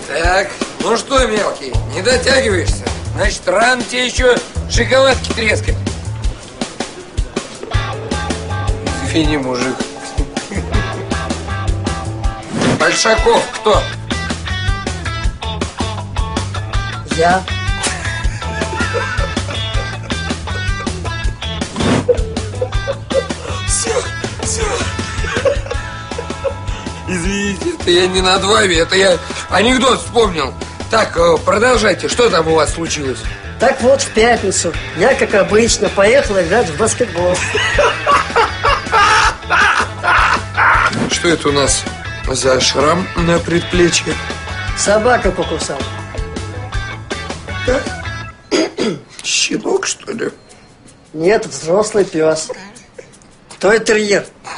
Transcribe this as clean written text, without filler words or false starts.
Так, ну что, мелкий, не дотягиваешься? Значит, рано тебе еще шоколадки трескать. Извини, мужик. Большаков кто? Я. Все. Извините, это я не над вами, это я анекдот вспомнил. Так, продолжайте, что там у вас случилось? Так вот, в пятницу я, как обычно, поехал играть в баскетбол. Что это у нас за шрам на предплечье? Собака покусала. Щенок, что ли? Нет, взрослый пес. Той терьер.